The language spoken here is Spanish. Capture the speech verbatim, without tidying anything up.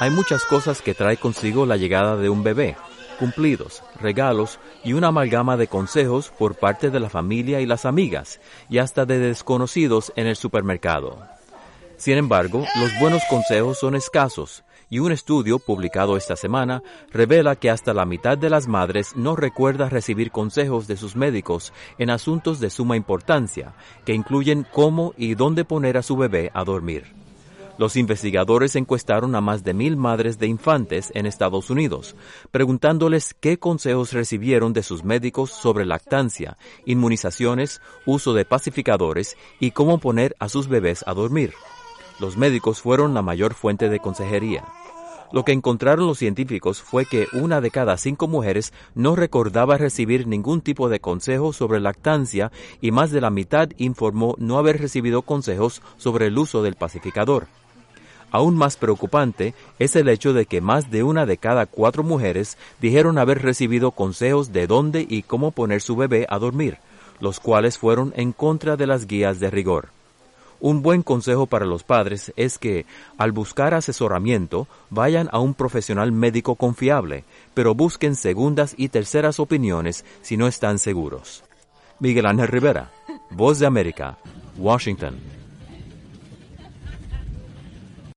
Hay muchas cosas que trae consigo la llegada de un bebé: cumplidos, regalos y una amalgama de consejos por parte de la familia y las amigas, y hasta de desconocidos en el supermercado. Sin embargo, los buenos consejos son escasos, y un estudio publicado esta semana revela que hasta la mitad de las madres no recuerda recibir consejos de sus médicos en asuntos de suma importancia, que incluyen cómo y dónde poner a su bebé a dormir. Los investigadores encuestaron a más de mil madres de infantes en Estados Unidos, preguntándoles qué consejos recibieron de sus médicos sobre lactancia, inmunizaciones, uso de pacificadores y cómo poner a sus bebés a dormir. Los médicos fueron la mayor fuente de consejería. Lo que encontraron los científicos fue que una de cada cinco mujeres no recordaba recibir ningún tipo de consejo sobre lactancia y más de la mitad informó no haber recibido consejos sobre el uso del pacificador. Aún más preocupante es el hecho de que más de una de cada cuatro mujeres dijeron haber recibido consejos de dónde y cómo poner su bebé a dormir, los cuales fueron en contra de las guías de rigor. Un buen consejo para los padres es que, al buscar asesoramiento, vayan a un profesional médico confiable, pero busquen segundas y terceras opiniones si no están seguros. Miguel Ángel Rivera, Voz de América, Washington.